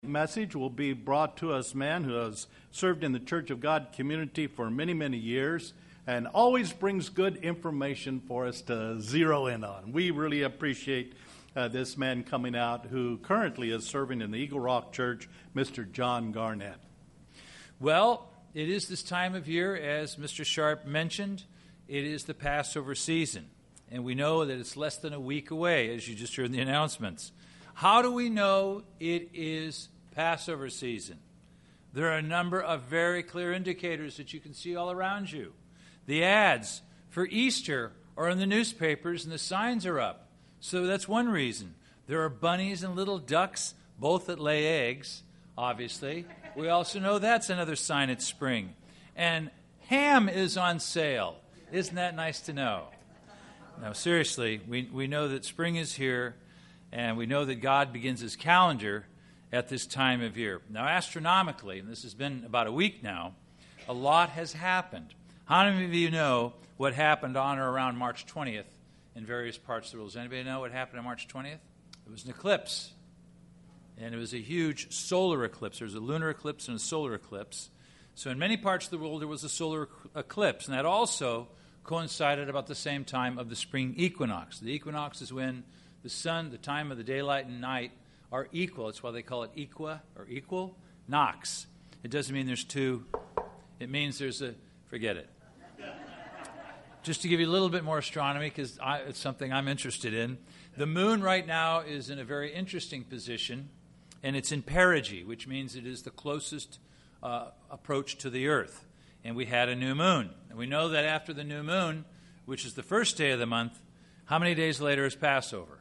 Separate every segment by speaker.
Speaker 1: Message will be brought to us, man who has served in the Church of God community for many, many years and always brings good information for us to zero in on. We really appreciate this man coming out who currently is serving in the Eagle Rock Church, Mr. John Garnett.
Speaker 2: Well, it is this time of year, as Mr. Sharp mentioned, it is the Passover season. And we know that it's less than a week away, as you just heard in the announcements. How do we know it is Passover season? There are a number of very clear indicators that you can see all around you. The ads for Easter are in the newspapers and the signs are up. So that's one reason. There are bunnies and little ducks, both that lay eggs, obviously. We also know that's another sign it's spring. And ham is on sale. Isn't that nice to know? Now, seriously, we know that spring is here, and we know that God begins his calendar at this time of year. Now, astronomically, and this has been about a week now, a lot has happened. How many of you know what happened on or around March 20th in various parts of the world? Does anybody know what happened on March 20th? It was an eclipse, and it was a huge solar eclipse. There was a lunar eclipse and a solar eclipse. So in many parts of the world, there was a solar eclipse, and that also coincided about the same time of the spring equinox. The equinox is when the sun, the time of the daylight and night, are equal. That's why they call it equal nox. It doesn't mean there's two. It means there's a, forget it. Just to give you a little bit more astronomy, because it's something I'm interested in. The moon right now is in a very interesting position, and it's in perigee, which means it is the closest approach to the earth. And we had a new moon. And we know that after the new moon, which is the first day of the month, how many days later is Passover?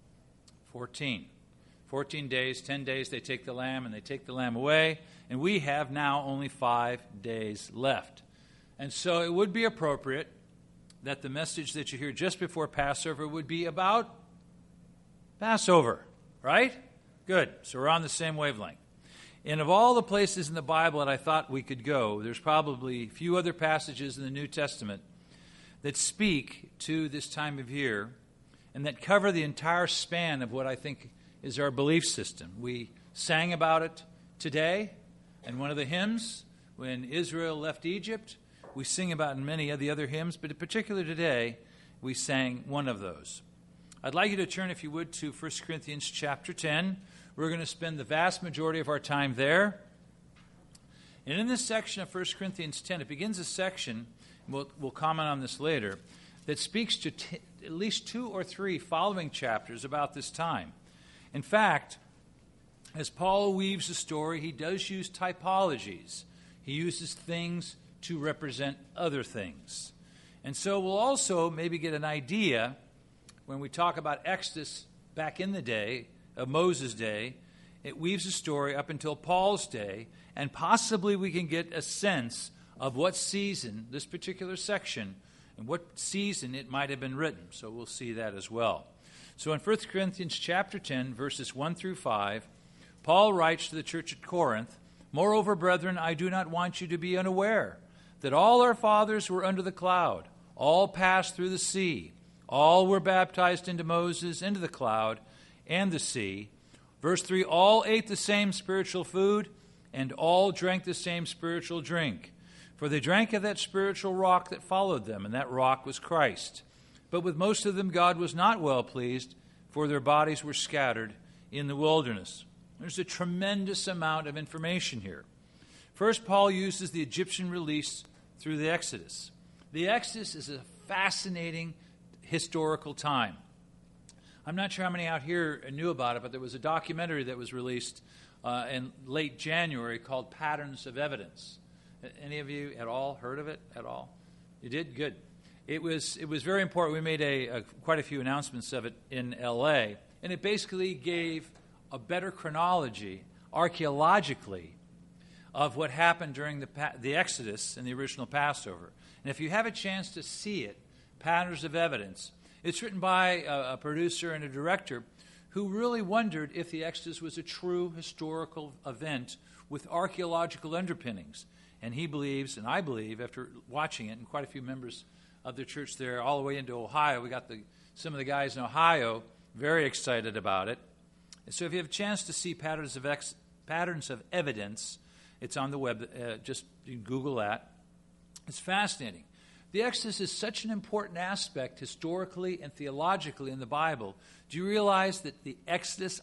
Speaker 2: 14. 14 days, 10 days, they take the lamb and they take the lamb away. And we have now only 5 days left. And so it would be appropriate that the message that you hear just before Passover would be about Passover, right? Good. So we're on the same wavelength. And of all the places in the Bible that I thought we could go, there's probably a few other passages in the New Testament that speak to this time of year and that cover the entire span of what I think is our belief system. We sang about it today in one of the hymns when Israel left Egypt. We sing about it in many of the other hymns, but in particular today, we sang one of those. I'd like you to turn, if you would, to 1 Corinthians chapter 10. We're going to spend the vast majority of our time there. And in this section of 1 Corinthians 10, it begins a section, we'll comment on this later, that speaks to at least 2 or 3 following chapters about this time. In fact, as Paul weaves the story, he does use typologies. He uses things to represent other things. And so we'll also maybe get an idea when we talk about Exodus back in the day, of Moses' day. It weaves a story up until Paul's day, and possibly we can get a sense of what season, this particular section, and what season it might have been written. So we'll see that as well. So in 1 Corinthians chapter 10, verses 1 through 5, Paul writes to the church at Corinth, "Moreover, brethren, I do not want you to be unaware that all our fathers were under the cloud, all passed through the sea, all were baptized into Moses, into the cloud, and the sea." Verse 3, "All ate the same spiritual food, and all drank the same spiritual drink. For they drank of that spiritual rock that followed them, and that rock was Christ. But with most of them God was not well pleased, for their bodies were scattered in the wilderness." There's a tremendous amount of information here. First, Paul uses the Egyptian release through the Exodus. The Exodus is a fascinating historical time. I'm not sure how many out here knew about it, but there was a documentary that was released in late January called Patterns of Evidence. Any of you at all heard of it at all? You did? Good. It was very important. We made quite a few announcements of it in L.A., and it basically gave a better chronology, archaeologically, of what happened during the Exodus and the original Passover. And if you have a chance to see it, Patterns of Evidence, it's written by a producer and a director who really wondered if the Exodus was a true historical event with archaeological underpinnings. And he believes, and I believe, after watching it, and quite a few members of the church there all the way into Ohio, we got some of the guys in Ohio very excited about it. And so if you have a chance to see Patterns of patterns of evidence. It's on the web. Just you can Google that. It's fascinating. The Exodus is such an important aspect historically and theologically in the Bible. Do you realize that the Exodus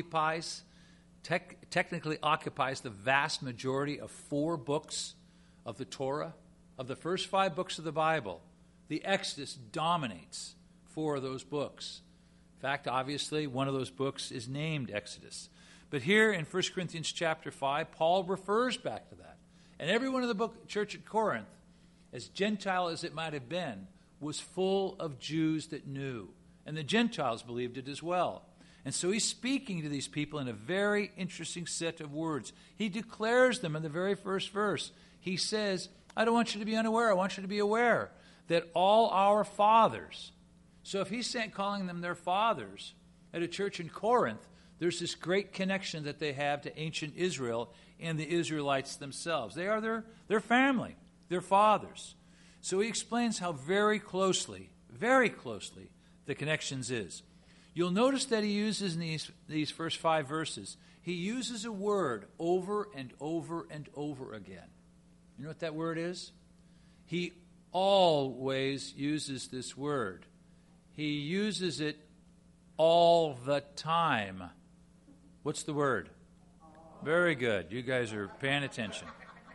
Speaker 2: technically occupies the vast majority of 4 books of the Torah? Of the first 5 books of the Bible, the Exodus dominates 4 of those books. In fact, obviously, one of those books is named Exodus. But here in 1 Corinthians chapter 5, Paul refers back to that. And everyone in the church at Corinth, as Gentile as it might have been, was full of Jews that knew. And the Gentiles believed it as well. And so he's speaking to these people in a very interesting set of words. He declares them in the very first verse. He says, I don't want you to be unaware. I want you to be aware that all our fathers. So if he's calling them their fathers at a church in Corinth, there's this great connection that they have to ancient Israel and the Israelites themselves. They are their family, their fathers. So he explains how very closely the connections is. You'll notice that he uses in these first 5 verses, he uses a word over and over and over again. You know what that word is? He always uses this word. He uses it all the time. What's the word? Very good. You guys are paying attention.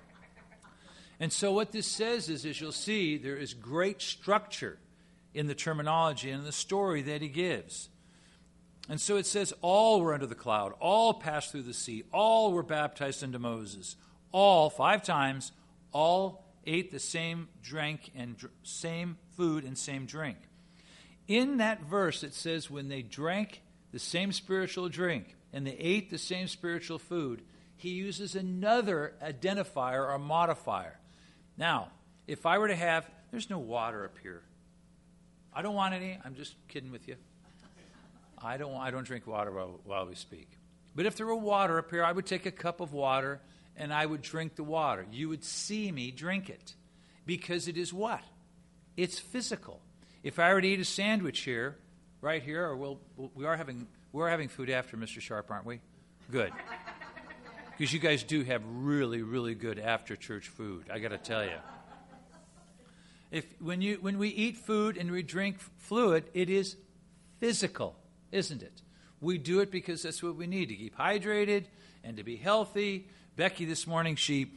Speaker 2: And so what this says is, as you'll see, there is great structure in the terminology and in the story that he gives. And so it says, all were under the cloud, all passed through the sea, all were baptized into Moses, all, 5 times, all ate the same drink and same food and same drink. In that verse, it says when they drank the same spiritual drink and they ate the same spiritual food, he uses another identifier or modifier. Now, if I were to have, there's no water up here. I don't want any. I'm just kidding with you. I don't drink water while we speak. But if there were water up here, I would take a cup of water and I would drink the water. You would see me drink it because it is what? It's physical. If I were to eat a sandwich here, right here, or we are having food after, Mr. Sharp, aren't we? Good. Because you guys do have really, really good after-church food, I got to tell you. When we eat food and we drink fluid, it is physical, isn't it? We do it because that's what we need to keep hydrated and to be healthy. Becky this morning,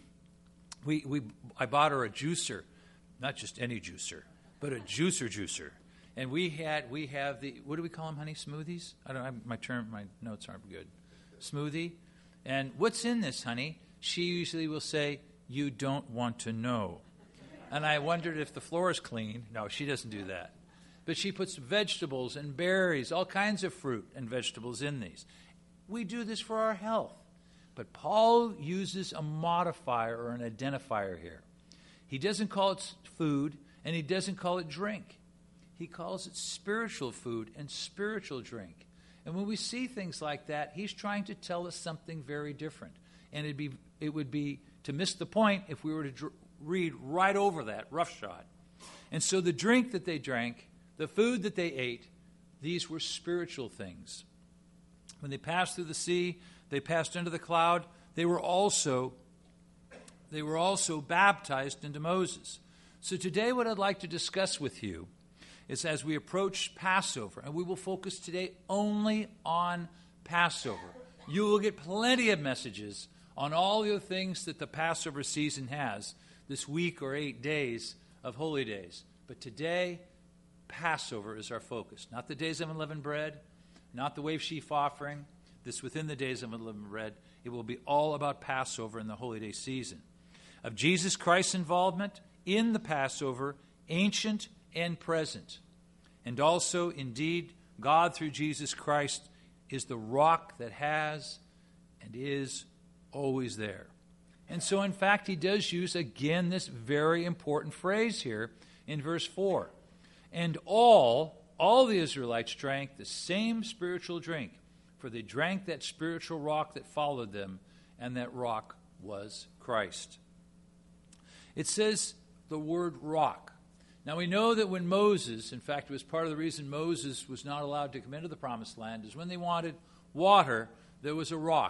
Speaker 2: I bought her a juicer, not just any juicer, but a juicer. And we have the, what do we call them, honey? Smoothies? I don't know, my notes aren't good. Smoothie. And what's in this, honey? She usually will say, you don't want to know. And I wondered if the floor is clean. No, she doesn't do that. But she puts vegetables and berries, all kinds of fruit and vegetables in these. We do this for our health. But Paul uses a modifier or an identifier here. He doesn't call it food, and he doesn't call it drink. He calls it spiritual food and spiritual drink. And when we see things like that, he's trying to tell us something very different. And it would be to miss the point if we were to read right over that, roughshod. And so the drink that they drank, the food that they ate, these were spiritual things. When they passed through the sea, they passed into the cloud, they were also baptized into Moses. So today what I'd like to discuss with you is as we approach Passover, and we will focus today only on Passover. You will get plenty of messages on all the things that the Passover season has, this week or 8 days of holy days. But today, Passover is our focus. Not the days of unleavened bread, not the wave sheaf offering. This within the days of unleavened bread. It will be all about Passover in the holy day season. Of Jesus Christ's involvement in the Passover, ancient and present. And also, indeed, God through Jesus Christ is the rock that has and is always there. And so, in fact, he does use, again, this very important phrase here in verse 4. And all the Israelites drank the same spiritual drink, for they drank that spiritual rock that followed them, and that rock was Christ. It says the word rock. Now we know that when Moses, in fact it was part of the reason Moses was not allowed to come into the promised land, is when they wanted water, there was a rock.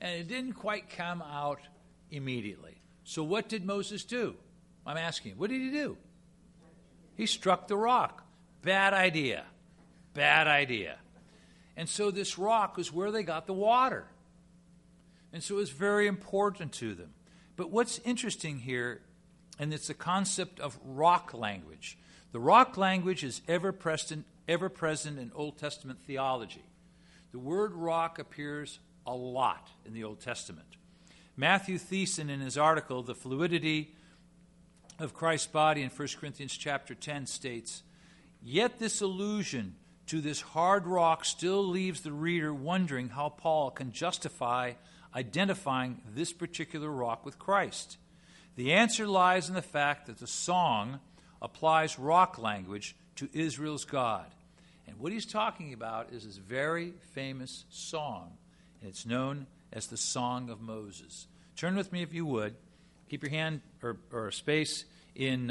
Speaker 2: and it didn't quite come out immediately. So what did Moses do? I'm asking, what did he do? He struck the rock. Bad idea. Bad idea. And so this rock was where they got the water. And so it was very important to them. But what's interesting here, and it's the concept of rock language. The rock language is ever present in Old Testament theology. The word rock appears a lot in the Old Testament. Matthew Thiessen, in his article, The Fluidity of Christ's Body, in 1 Corinthians chapter 10, states, "Yet this allusion to this hard rock still leaves the reader wondering how Paul can justify identifying this particular rock with Christ. The answer lies in the fact that the song applies rock language to Israel's God." And what he's talking about is this very famous song, and it's known as the Song of Moses. Turn with me, if you would. Keep your hand or a space in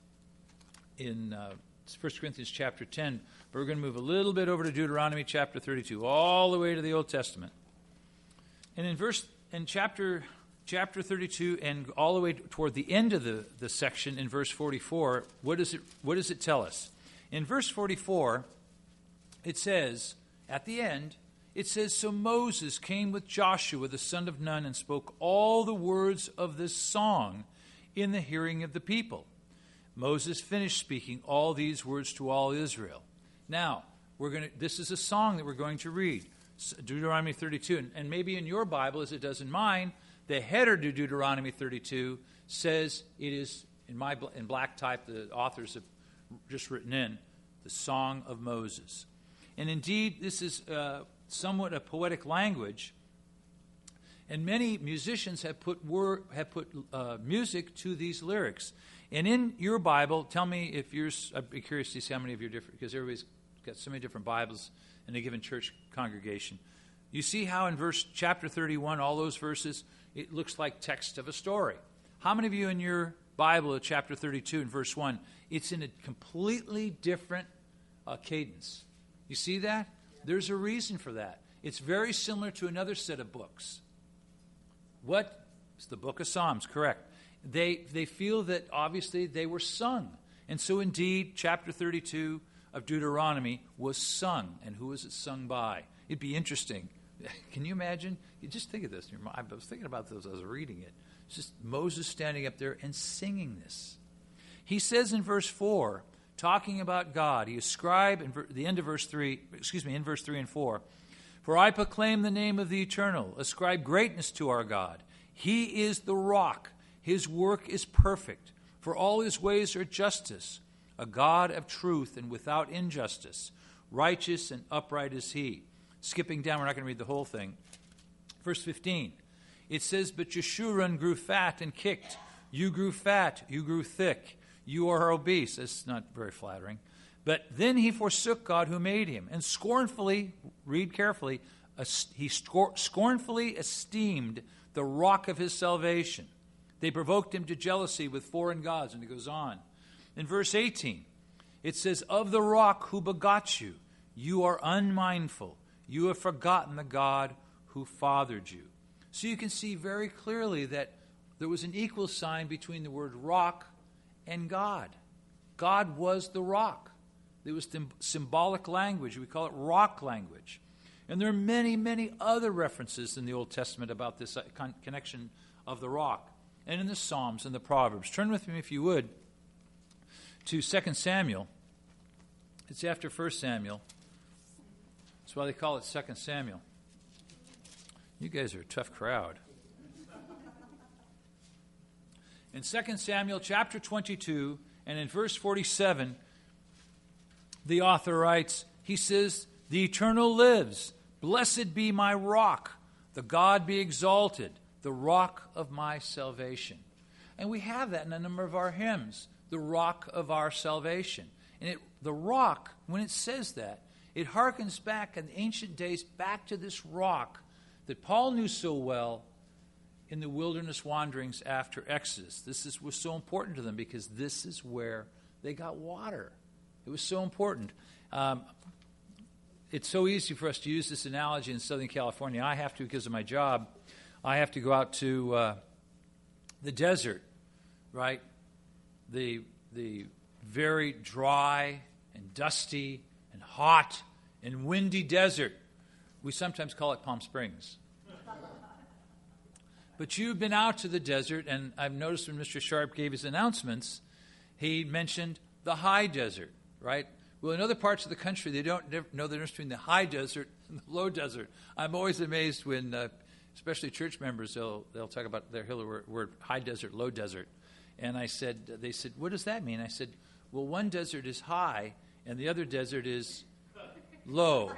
Speaker 2: 1 Corinthians chapter 10, but we're going to move a little bit over to Deuteronomy chapter 32, all the way to the Old Testament. And in chapter 32 and all the way toward the end of the section in verse 44, what does it tell us? In verse 44, it says, at the end, it says, "So Moses came with Joshua the son of Nun and spoke all the words of this song in the hearing of the people. Moses finished speaking all these words to all Israel." Now, this is a song that we're going to read, Deuteronomy 32. And maybe in your Bible, as it does in mine, the header to Deuteronomy 32 says it is, in black type, the authors have just written in, the Song of Moses. And indeed, this is somewhat a poetic language, and many musicians have put music to these lyrics. And in your Bible, tell me if yours, I'd be curious to see how many of your different, because everybody's got so many different Bibles in a given church congregation. You see how in chapter 31, all those verses, it looks like text of a story. How many of you in your Bible at chapter 32 and verse 1, it's in a completely different cadence? You see that? There's a reason for that. It's very similar to another set of books. What? It's the book of Psalms, correct. They feel that obviously they were sung. And so indeed, chapter 32 of Deuteronomy was sung. And who was it sung by? It'd be interesting. Can you imagine? You just think of this in your mind. I was thinking about this as I was reading it. It's just Moses standing up there and singing this. He says in verse 4, talking about God, he ascribed in the end of verse 3, in verse 3 and 4, "For I proclaim the name of the Eternal, ascribe greatness to our God. He is the rock. His work is perfect, for all his ways are justice, a God of truth and without injustice. Righteous and upright is he." Skipping down, we're not going to read the whole thing. Verse 15, it says, "But Jeshurun grew fat and kicked. You grew fat, you grew thick. You are obese." That's not very flattering. "But then he forsook God who made him, and scornfully," read carefully, "he scornfully esteemed the rock of his salvation. They provoked him to jealousy with foreign gods." And it goes on. In verse 18, it says, "Of the rock who begot you, you are unmindful. You have forgotten the God who fathered you." So you can see very clearly that there was an equal sign between the word rock and God. God was the rock. There was symbolic language. We call it rock language. And there are many, many other references in the Old Testament about this connection of the rock. And in the Psalms and the Proverbs. Turn with me, if you would, to 2 Samuel. It's after 1 Samuel. That's why they call it 2 Samuel. You guys are a tough crowd. In 2 Samuel chapter 22 and in verse 47, the author writes, he says, "The Eternal lives. Blessed be my rock. The God be exalted, the rock of my salvation." And we have that in a number of our hymns, the rock of our salvation. And the rock, when it says that, it harkens back in the ancient days, back to this rock that Paul knew so well in the wilderness wanderings after Exodus. This was so important to them because this is where they got water. It was so important. It's so easy for us to use this analogy in Southern California. I have to because of my job. I have to go out to the desert, right? The very dry and dusty and hot and windy desert. We sometimes call it Palm Springs. But you've been out to the desert, and I've noticed when Mr. Sharp gave his announcements, he mentioned the high desert, right? Well, in other parts of the country, they don't know the difference between the high desert and the low desert. I'm always amazed when, especially church members, they'll talk about their word high desert, low desert. And they said, what does that mean? I said, well, one desert is high, and the other desert is low.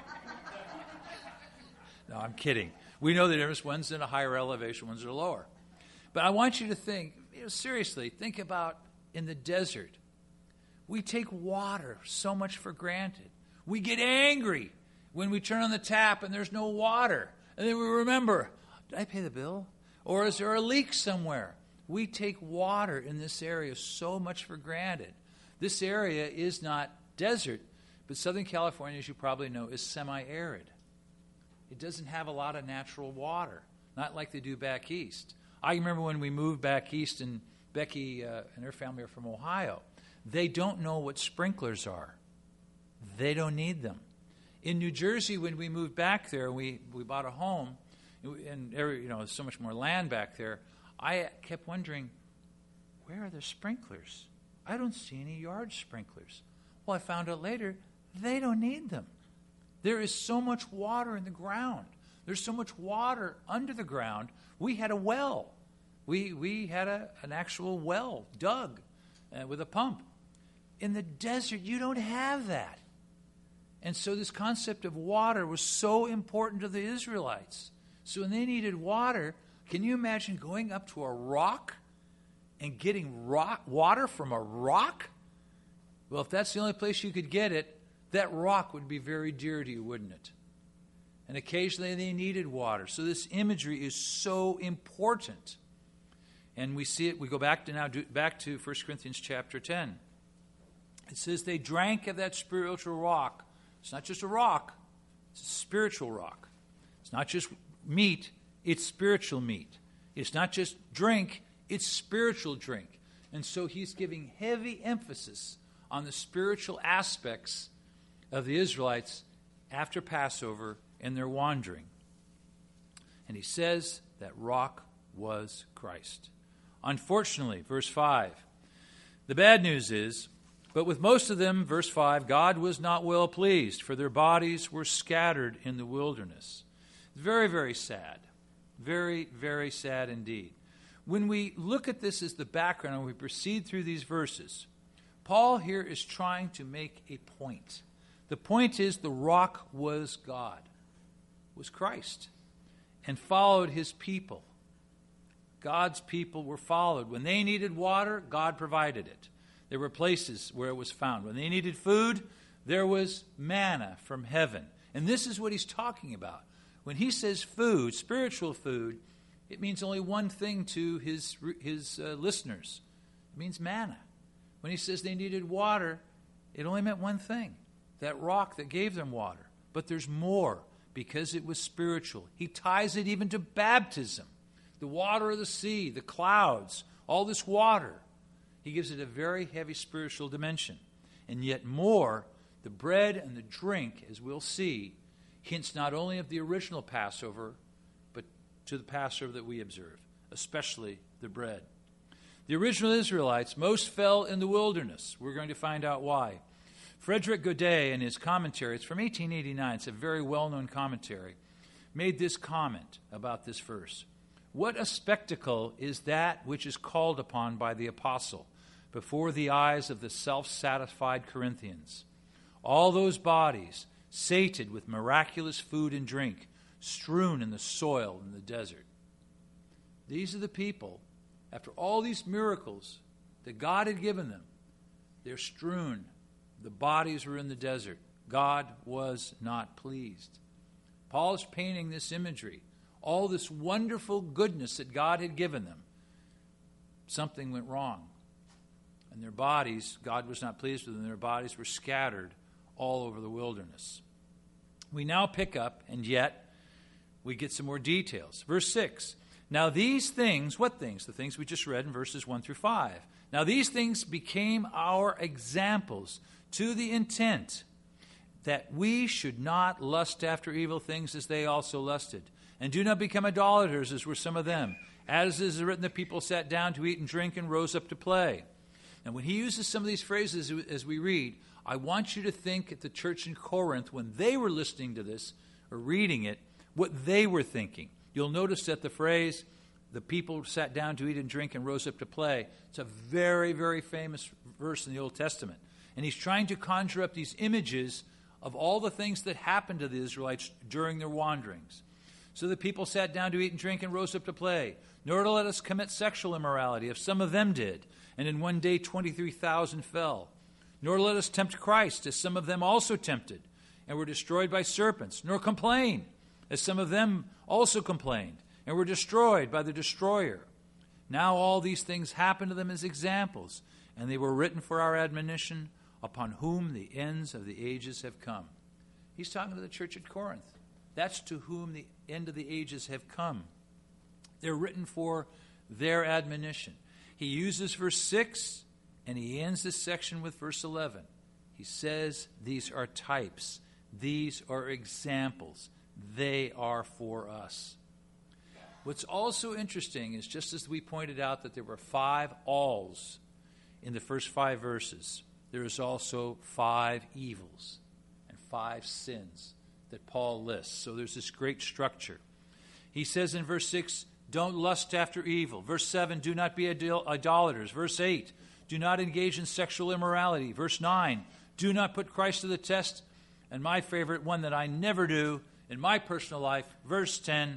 Speaker 2: No, I'm kidding. We know the difference. One's in a higher elevation, one's at a lower. But I want you to think, seriously, think about in the desert. We take water so much for granted. We get angry when we turn on the tap and there's no water. And then we remember, did I pay the bill? Or is there a leak somewhere? We take water in this area so much for granted. This area is not desert, but Southern California, as you probably know, is semi-arid. It doesn't have a lot of natural water, not like they do back east. I remember when we moved back east, and Becky and her family are from Ohio. They don't know what sprinklers are. They don't need them. In New Jersey, when we moved back there, we bought a home, and there's so much more land back there. I kept wondering, where are the sprinklers? I don't see any yard sprinklers. Well, I found out later, they don't need them. There is so much water in the ground. There's so much water under the ground. We had a well. We had an actual well dug with a pump. In the desert, you don't have that. And so this concept of water was so important to the Israelites. So when they needed water, can you imagine going up to a rock and getting water from a rock? Well, if that's the only place you could get it, that rock would be very dear to you, wouldn't it? And occasionally they needed water. So this imagery is so important. And we see it, we go back to 1 Corinthians chapter 10. It says they drank of that spiritual rock. It's not just a rock, it's a spiritual rock. It's not just meat, it's spiritual meat. It's not just drink, it's spiritual drink. And so he's giving heavy emphasis on the spiritual aspects of the Israelites after Passover and their wandering. And he says that rock was Christ. Unfortunately, verse 5, the bad news is, but with most of them, verse 5, God was not well pleased, for their bodies were scattered in the wilderness. Very, very sad. Very, very sad indeed. When we look at this as the background and we proceed through these verses, Paul here is trying to make a point. The point is the rock was God, was Christ, and followed his people. God's people were followed. When they needed water, God provided it. There were places where it was found. When they needed food, there was manna from heaven. And this is what he's talking about. When he says food, spiritual food, it means only one thing to his listeners. It means manna. When he says they needed water, it only meant one thing, that rock that gave them water. But there's more because it was spiritual. He ties it even to baptism. The water of the sea, the clouds, all this water. He gives it a very heavy spiritual dimension. And yet more, the bread and the drink, as we'll see, hints not only of the original Passover, but to the Passover that we observe, especially the bread. The original Israelites most fell in the wilderness. We're going to find out why. Frederick Godet, in his commentary, it's from 1889, it's a very well-known commentary, made this comment about this verse. What a spectacle is that which is called upon by the apostle before the eyes of the self-satisfied Corinthians. All those bodies sated with miraculous food and drink, strewn in the soil in the desert. These are the people, after all these miracles that God had given them, they're strewn. The bodies were in the desert. God was not pleased. Paul is painting this imagery, all this wonderful goodness that God had given them. Something went wrong. And their bodies, God was not pleased with them. Their bodies were scattered all over the wilderness. We now pick up, and yet we get some more details. Verse 6, Now these things, what things? The things we just read in verses 1 through 5. Now these things became our examples to the intent that we should not lust after evil things as they also lusted. And do not become idolaters as were some of them. As is written, the people sat down to eat and drink and rose up to play. And when he uses some of these phrases as we read, I want you to think at the church in Corinth, when they were listening to this or reading it, what they were thinking. You'll notice that the phrase, the people sat down to eat and drink and rose up to play, it's a very, very famous verse in the Old Testament. And he's trying to conjure up these images of all the things that happened to the Israelites during their wanderings. So the people sat down to eat and drink and rose up to play. Nor to let us commit sexual immorality, if some of them did. And in one day 23,000 fell. Nor let us tempt Christ, as some of them also tempted, and were destroyed by serpents. Nor complain, as some of them also complained, and were destroyed by the destroyer. Now all these things happened to them as examples, and they were written for our admonition, upon whom the ends of the ages have come. He's talking to the church at Corinth. That's to whom the end of the ages have come. They're written for their admonition. He uses verse 6, and he ends this section with verse 11. He says these are types. These are examples. They are for us. What's also interesting is, just as we pointed out that there were 5 alls in the first 5 verses, there is also 5 evils and 5 sins that Paul lists. So there's this great structure. He says in verse 6, don't lust after evil. Verse 7, do not be idolaters. Verse 8, do not engage in sexual immorality. Verse 9, do not put Christ to the test. And my favorite one that I never do in my personal life, verse 10,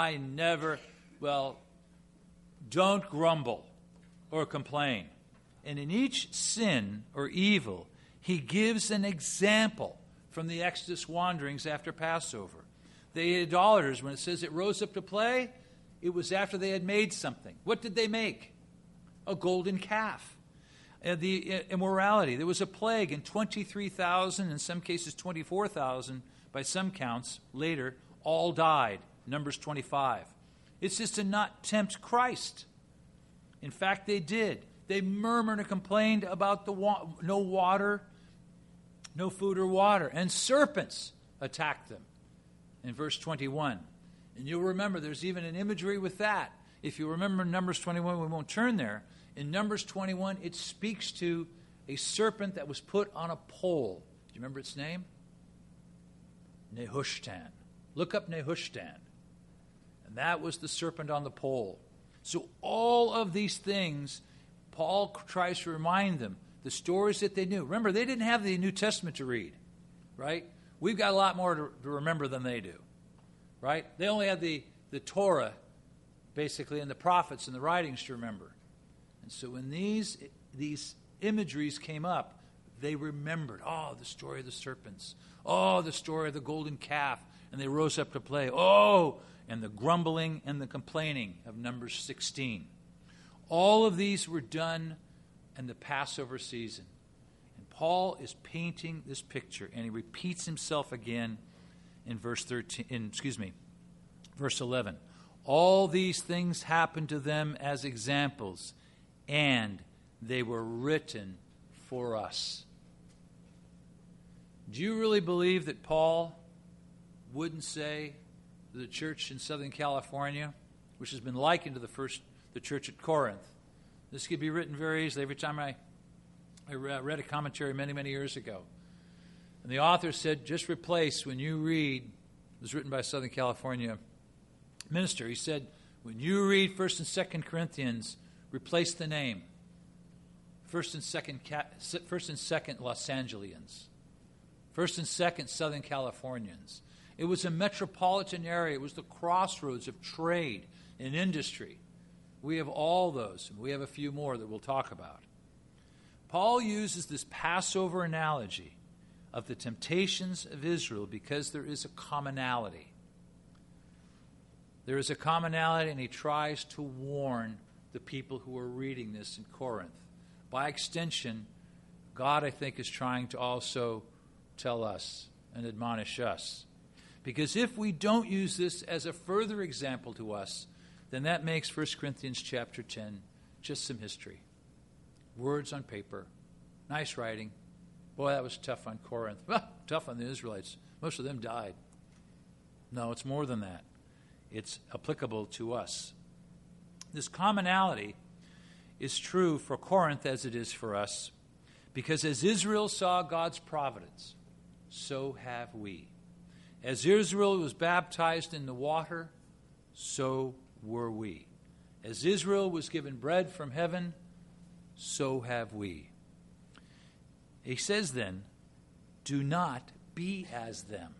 Speaker 2: don't grumble or complain. And in each sin or evil, he gives an example from the Exodus wanderings after Passover. The idolaters, when it says it rose up to play, it was after they had made something. What did they make? A golden calf. The immorality, there was a plague, and 23,000, in some cases 24,000, by some counts, later, all died. Numbers 25. It says to not tempt Christ. In fact, they did. They murmured and complained about no water, no food or water, and serpents attacked them in verse 21. And you'll remember there's even an imagery with that. If you remember Numbers 21, we won't turn there. In Numbers 21, it speaks to a serpent that was put on a pole. Do you remember its name? Nehushtan. Look up Nehushtan. And that was the serpent on the pole. So all of these things, Paul tries to remind them, the stories that they knew. Remember, they didn't have the New Testament to read, right? We've got a lot more to remember than they do, right? They only had the Torah, basically, and the prophets and the writings to remember. And so when these imageries came up, they remembered, the story of the serpents. The story of the golden calf. And they rose up to play. And the grumbling and the complaining of Numbers 16. All of these were done in the Passover season. And Paul is painting this picture, and he repeats himself again in verse 11. All these things happened to them as examples, and they were written for us. Do you really believe that Paul wouldn't say to the church in Southern California, which has been likened to the church at Corinth, this could be written very easily? Every time I read a commentary many, many years ago, and the author said, just replace, when you read, it was written by a Southern California minister, he said, when you read 1st and 2nd Corinthians, replace the name. 1st and 2nd Los Angeles. 1st and 2nd Southern Californians. It was a metropolitan area. It was the crossroads of trade and industry. We have all those. We have a few more that we'll talk about. Paul uses this Passover analogy of the temptations of Israel because there is a commonality. There is a commonality, and he tries to warn the people who are reading this in Corinth. By extension, God, I think, is trying to also tell us and admonish us. Because if we don't use this as a further example to us, then that makes 1 Corinthians chapter 10 just some history. Words on paper, nice writing. Boy, that was tough on Corinth. Well, tough on the Israelites. Most of them died. No, it's more than that. It's applicable to us. This commonality is true for Corinth as it is for us, because as Israel saw God's providence, so have we. As Israel was baptized in the water, so were we. As Israel was given bread from heaven, so have we. He says then, do not be as them,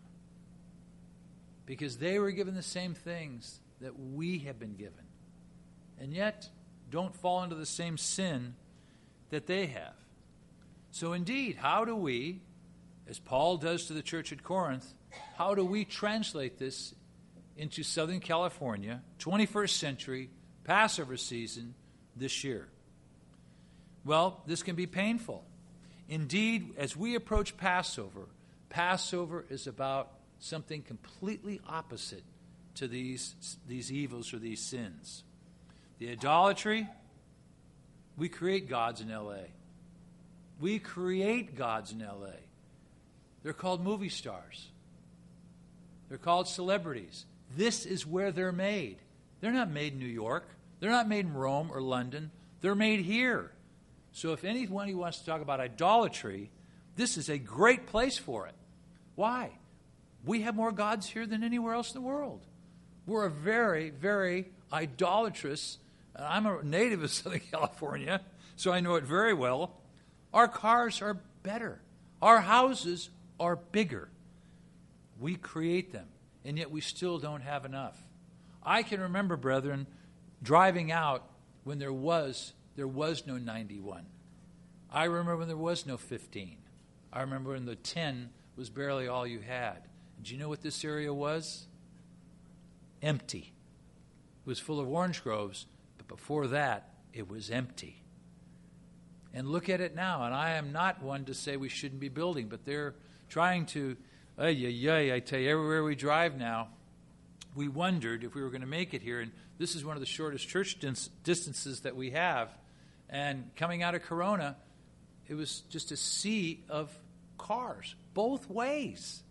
Speaker 2: because they were given the same things that we have been given. And yet, don't fall into the same sin that they have. So indeed, how do we, as Paul does to the church at Corinth, how do we translate this into Southern California, 21st century, Passover season this year? Well, this can be painful. Indeed, as we approach Passover, Passover is about something completely opposite to these evils or these sins. The idolatry, we create gods in L.A. We create gods in L.A. They're called movie stars. They're called celebrities. This is where they're made. They're not made in New York. They're not made in Rome or London. They're made here. So if anyone who wants to talk about idolatry, this is a great place for it. Why? We have more gods here than anywhere else in the world. We're a very, very idolatrous. I'm a native of Southern California, so I know it very well. Our cars are better. Our houses are bigger. We create them, and yet we still don't have enough. I can remember, brethren, driving out when there was no 91. I remember when there was no 15. I remember when the 10 was barely all you had. Do you know what this area was? Empty. It was full of orange groves, but before that, it was empty. And look at it now, and I am not one to say we shouldn't be building, but they're trying to, I tell you, everywhere we drive now, we wondered if we were going to make it here, and this is one of the shortest church distances that we have, and coming out of Corona, it was just a sea of cars, both ways.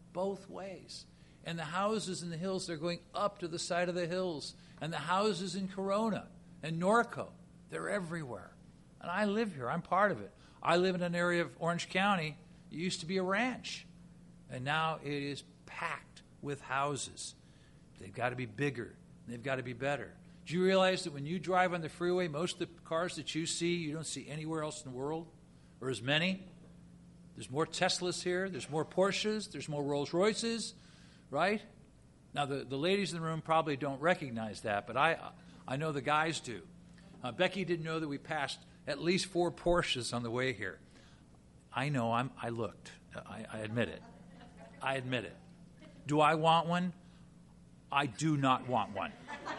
Speaker 2: And the houses in the hills, they're going up to the side of the hills. And the houses in Corona and Norco, they're everywhere. And I live here. I'm part of it. I live in an area of Orange County. It used to be a ranch. And now it is packed with houses. They've got to be bigger. They've got to be better. Do you realize that when you drive on the freeway, most of the cars that you see, you don't see anywhere else in the world? Or as many? There's more Teslas here. There's more Porsches. There's more Rolls Royces, right? Now, the ladies in the room probably don't recognize that, but I know the guys do. Becky didn't know that we passed at least 4 Porsches on the way here. I know. I looked. I admit it. I admit it. Do I want one? I do not want one.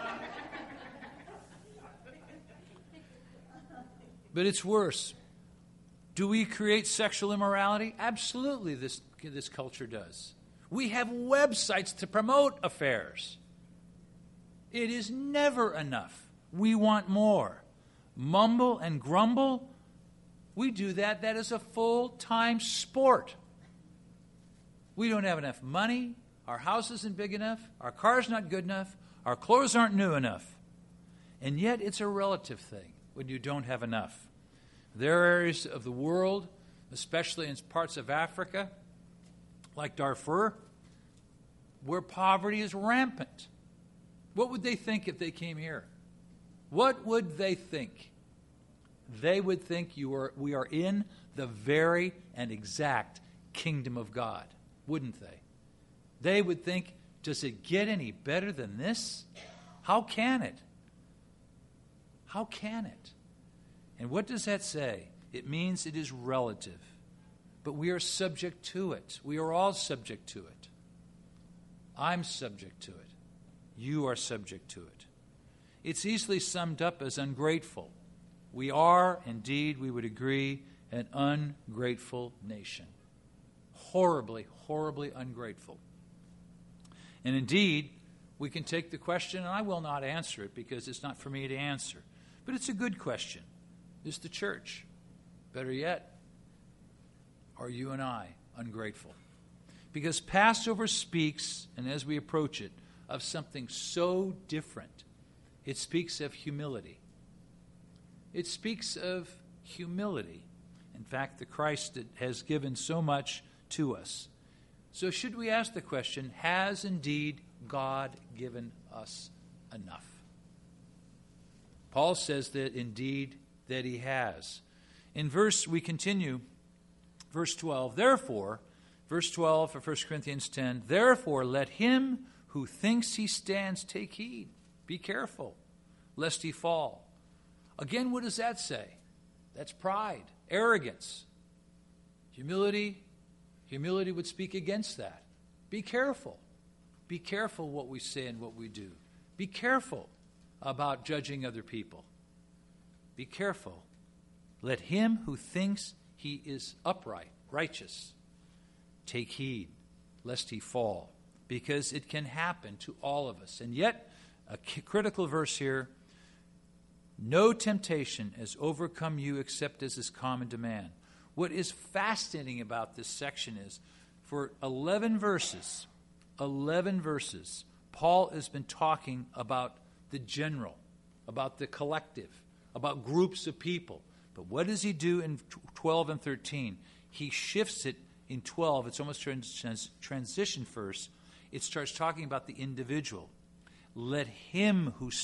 Speaker 2: But it's worse. Do we create sexual immorality? Absolutely, this culture does. We have websites to promote affairs. It is never enough. We want more. Mumble and grumble, we do that. That is a full-time sport. We don't have enough money. Our house isn't big enough. Our car's not good enough. Our clothes aren't new enough. And yet it's a relative thing when you don't have enough. There are areas of the world, especially in parts of Africa, like Darfur, where poverty is rampant. What would they think if they came here? What would they think? They would think we are in the very and exact kingdom of God, wouldn't they? They would think, does it get any better than this? How can it? How can it? And what does that say? It means it is relative. But we are subject to it. We are all subject to it. I'm subject to it. You are subject to it. It's easily summed up as ungrateful. We are, indeed, we would agree, an ungrateful nation. Horribly, horribly ungrateful. And indeed, We can take the question, and I will not answer it because it's not for me to answer. But it's a good question. Is the church, better yet, are you and I ungrateful? Because Passover speaks, and as we approach it, of something so different. It speaks of humility. It speaks of humility. In fact, the Christ that has given so much to us. So should we ask the question, has indeed God given us enough? Paul says that indeed that he has. We continue, verse 12. Therefore, verse 12 of 1 Corinthians 10, therefore let him who thinks he stands take heed. Be careful, lest he fall. Again, what does that say? That's pride, arrogance. Humility would speak against that. Be careful. Be careful what we say and what we do. Be careful about judging other people. Be careful. Let him who thinks he is upright, righteous, take heed, lest he fall. Because it can happen to all of us. And yet, a critical verse here, no temptation has overcome you except as is common to man. What is fascinating about this section is, for 11 verses, Paul has been talking about the general, about the collective, about groups of people. But what does he do in 12 and 13? He shifts it in 12. It's almost transition verse. It starts talking about the individual. Let him who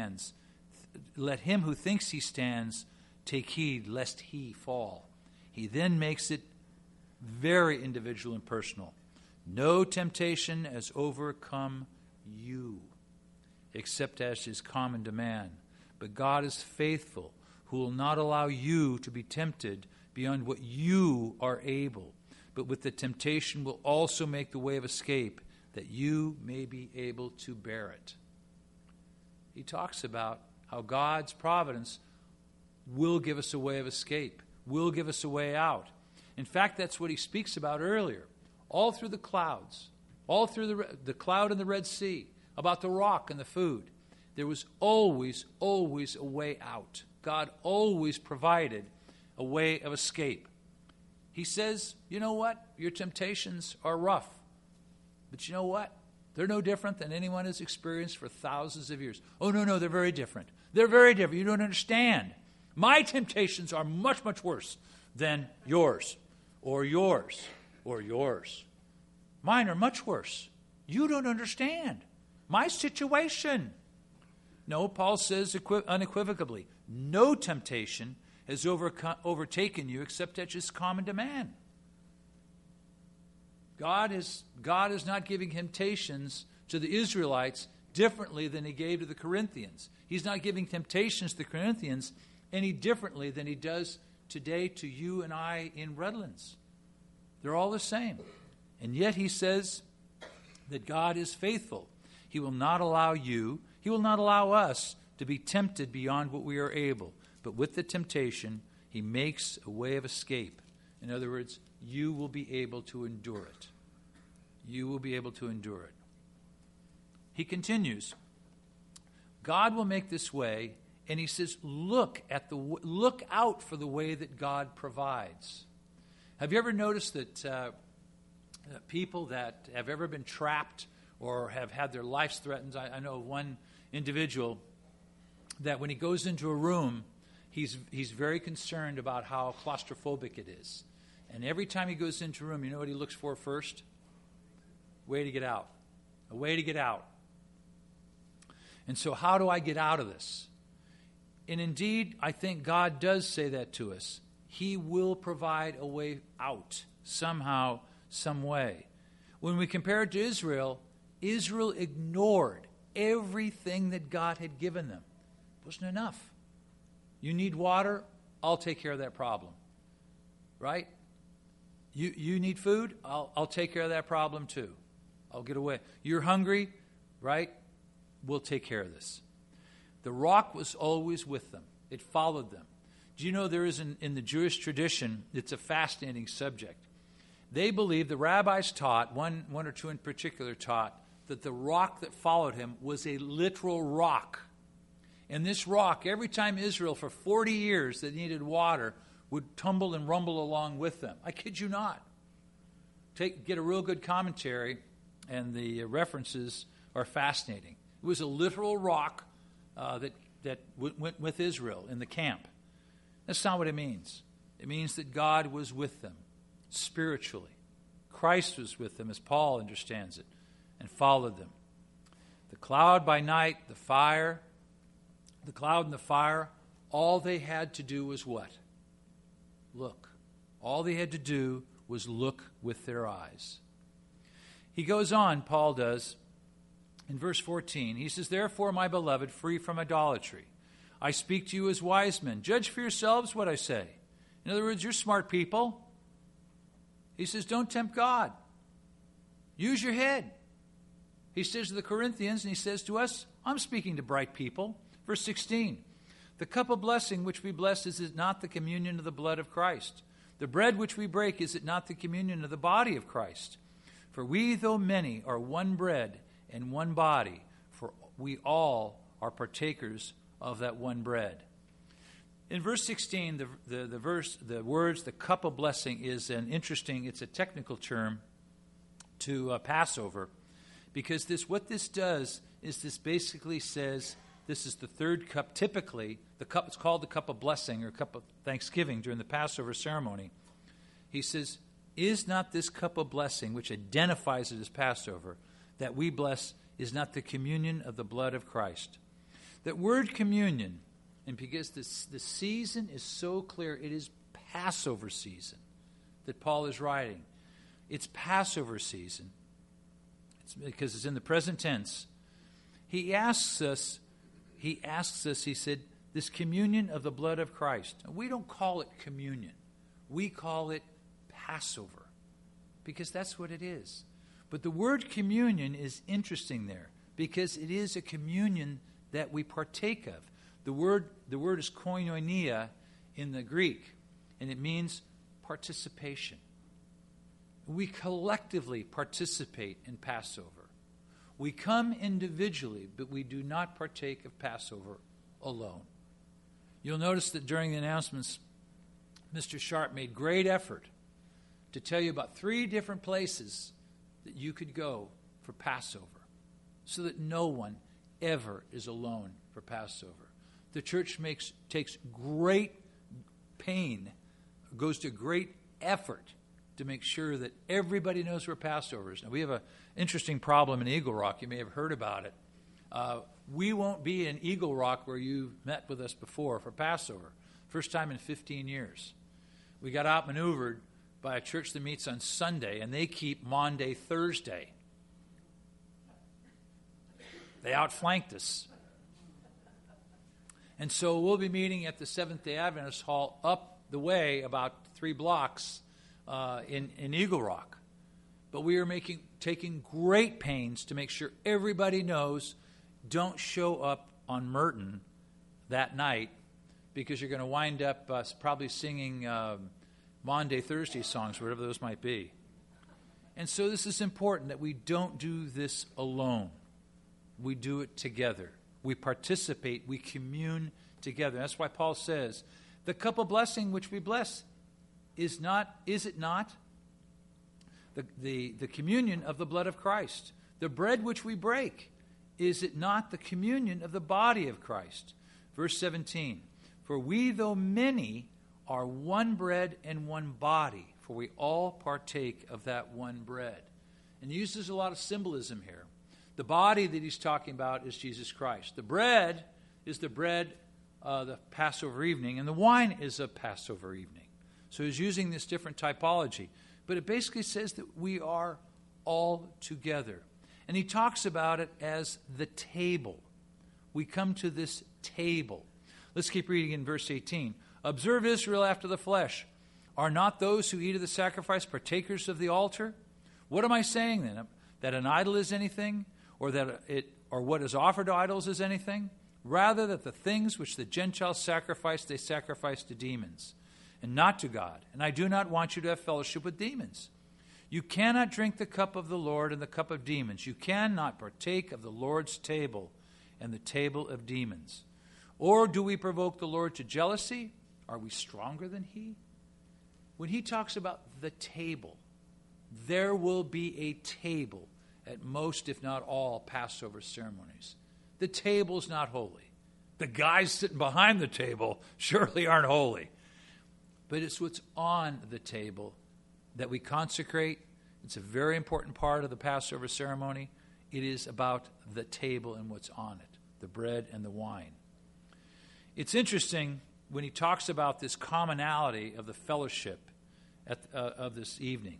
Speaker 2: thinks he stands, take heed lest he fall. He then makes it very individual and personal. No temptation has overcome you, except as is common to man. But God is faithful, who will not allow you to be tempted beyond what you are able, but with the temptation will also make the way of escape, that you may be able to bear it. He talks about how God's providence will give us a way of escape, will give us a way out. In fact, that's what he speaks about earlier. All through the clouds, all through the cloud and the Red Sea, about the rock and the food, there was always a way out. God always provided a way of escape. He says, you know what? Your temptations are rough. But you know what? They're no different than anyone has experienced for thousands of years. Oh, no, they're very different. They're very different. You don't understand. My temptations are much, much worse than yours, or yours, or yours. Mine are much worse. You don't understand my situation. No, Paul says unequivocally, no temptation has overtaken you except that is common to man. God is not giving temptations to the Israelites differently than he gave to the Corinthians. He's not giving temptations to the Corinthians any differently than he does today to you and I in Redlands. They're all the same. And yet he says that God is faithful. He will not allow us to be tempted beyond what we are able. But with the temptation, he makes a way of escape. In other words, you will be able to endure it. You will be able to endure it. He continues, God will make this way, and he says, look out for the way that God provides. Have you ever noticed that people that have ever been trapped or have had their lives threatened? I know of one individual that when he goes into a room, he's very concerned about how claustrophobic it is. And every time he goes into a room, you know what he looks for first? A way to get out. A way to get out. And so how do I get out of this? And indeed, I think God does say that to us. He will provide a way out somehow, some way. When we compare it to Israel, Israel ignored everything that God had given them. It wasn't enough. You need water? I'll take care of that problem. Right? You need food? I'll take care of that problem too. I'll get away. You're hungry? Right? We'll take care of this. The rock was always with them. It followed them. Do you know there is in the Jewish tradition, it's a fascinating subject. They believe, the rabbis taught, one or two in particular taught, that the rock that followed him was a literal rock. And this rock, every time Israel for 40 years that needed water, would tumble and rumble along with them. I kid you not. Get a real good commentary, and the references are fascinating. It was a literal rock that went with Israel in the camp. That's not what it means. It means that God was with them spiritually. Christ was with them, as Paul understands it, and followed them. The cloud by night, the cloud and the fire, all they had to do was what? Look. All they had to do was look with their eyes. He goes on, Paul does, in verse 14. He says, "Therefore, my beloved, free from idolatry. I speak to you as wise men. Judge for yourselves what I say." In other words, you're smart people. He says, don't tempt God. Use your head. He says to the Corinthians, and he says to us, I'm speaking to bright people. Verse 16, "The cup of blessing which we bless, is it not the communion of the blood of Christ? The bread which we break, is it not the communion of the body of Christ? For we, though many, are one bread and one body, for we all are partakers of that one bread." In verse 16, the words, the cup of blessing, is it's a technical term to Passover, because what this does is this basically says, this is the third cup. Typically, it's called the cup of blessing or cup of thanksgiving during the Passover ceremony. He says, is not this cup of blessing, which identifies it as Passover, that we bless, is not the communion of the blood of Christ? That word communion, and because the season is so clear, it is Passover season that Paul is writing. It's Passover season. It's because it's in the present tense. He asks us, he said, this communion of the blood of Christ. And we don't call it communion. We call it Passover, because that's what it is. But the word communion is interesting there, because it is a communion that we partake of. The word is koinonia in the Greek, and it means participation. We collectively participate in Passover. We come individually, but we do not partake of Passover alone. You'll notice that during the announcements, Mr. Sharp made great effort to tell you about 3 different places that you could go for Passover, so that no one ever is alone for Passover. The church takes great pain, goes to great effort to make sure that everybody knows where Passover is. Now, we have an interesting problem in Eagle Rock. You may have heard about it. We won't be in Eagle Rock where you met with us before for Passover. First time in 15 years. We got outmaneuvered by a church that meets on Sunday, and they keep Maundy Thursday. They outflanked us. And so we'll be meeting at the Seventh-day Adventist Hall up the way about 3 blocks in Eagle Rock. But we are taking great pains to make sure everybody knows, don't show up on Merton that night, because you're going to wind up probably singing Maundy Thursday songs, whatever those might be. And so this is important that we don't do this alone. We do it together. We participate, we commune together. That's why Paul says, the cup of blessing which we bless is it not the communion of the blood of Christ? The bread which we break, is it not the communion of the body of Christ? Verse 17, for we, though many, are one bread and one body, for we all partake of that one bread. And he uses a lot of symbolism here. The body that he's talking about is Jesus Christ. The bread is the bread the Passover evening, and the wine is a Passover evening. So he's using this different typology. But it basically says that we are all together. And he talks about it as the table. We come to this table. Let's keep reading in verse 18. Observe Israel after the flesh. Are not those who eat of the sacrifice partakers of the altar? What am I saying then? That an idol is anything? Or what is offered to idols is anything? Rather that the things which the Gentiles sacrifice, they sacrifice to demons, and not to God. And I do not want you to have fellowship with demons. You cannot drink the cup of the Lord and the cup of demons. You cannot partake of the Lord's table and the table of demons. Or do we provoke the Lord to jealousy? Are we stronger than he? When he talks about the table, there will be a table at most, if not all, Passover ceremonies. The table's not holy. The guys sitting behind the table surely aren't holy. But it's what's on the table that we consecrate. It's a very important part of the Passover ceremony. It is about the table and what's on it, the bread and the wine. It's interesting when he talks about this commonality of the fellowship of this evening.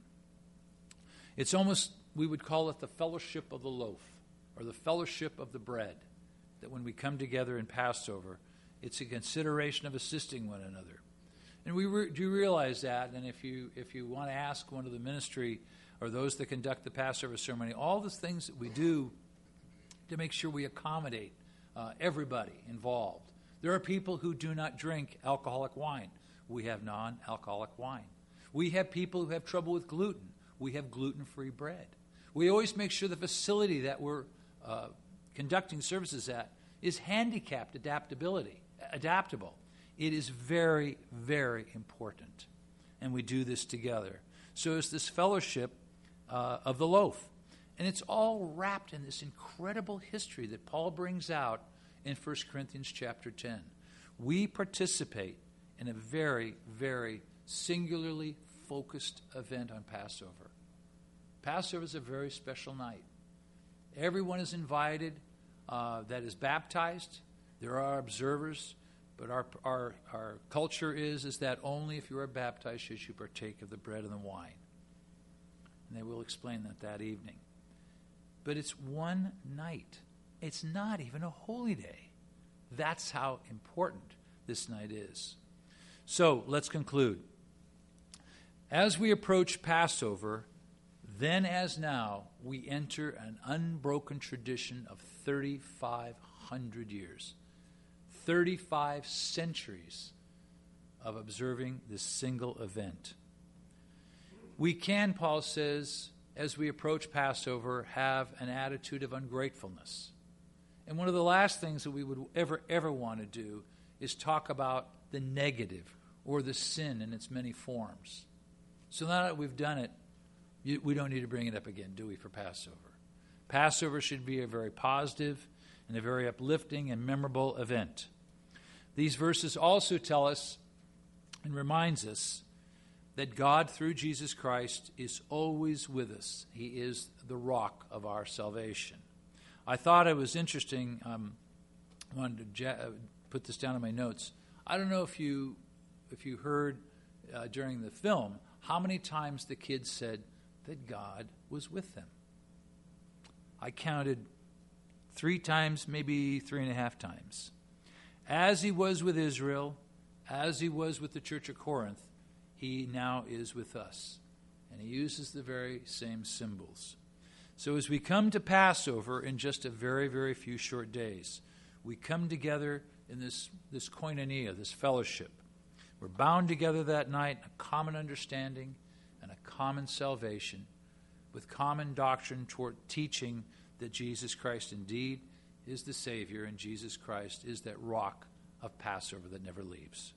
Speaker 2: It's almost, we would call it the fellowship of the loaf or the fellowship of the bread, that when we come together in Passover, it's a consideration of assisting one another. And we do realize that, and if you want to ask one of the ministry or those that conduct the Passover ceremony, all the things that we do to make sure we accommodate everybody involved. There are people who do not drink alcoholic wine. We have non-alcoholic wine. We have people who have trouble with gluten. We have gluten-free bread. We always make sure the facility that we're conducting services at is handicapped adaptable. It is very, very important. And we do this together. So it's this fellowship of the loaf. And it's all wrapped in this incredible history that Paul brings out in 1 Corinthians chapter 10. We participate in a very, very singularly focused event on Passover. Passover is a very special night. Everyone is invited that is baptized. There are observers, but our culture is that only if you are baptized should you partake of the bread and the wine. And they will explain that evening. But it's one night. It's not even a holy day. That's how important this night is. So let's conclude. As we approach Passover, then as now, we enter an unbroken tradition of 3,500 years. 35 centuries of observing this single event. We can, Paul says, as we approach Passover, have an attitude of ungratefulness. And one of the last things that we would ever want to do is talk about the negative or the sin in its many forms. So now that we've done it, we don't need to bring it up again, do we, for Passover? Passover should be a very positive and a very uplifting and memorable event. These verses also tell us and reminds us that God, through Jesus Christ, is always with us. He is the rock of our salvation. I thought it was interesting. I wanted to put this down in my notes. I don't know if you heard during the film how many times the kids said that God was with them. I counted 3 times, maybe 3.5 times. As he was with Israel, as he was with the church of Corinth, he now is with us. And he uses the very same symbols. So as we come to Passover in just a very, very few short days, we come together in this koinonia, this fellowship. We're bound together that night in a common understanding and a common salvation, with common doctrine toward teaching that Jesus Christ indeed is the Savior, and Jesus Christ is that rock of Passover that never leaves.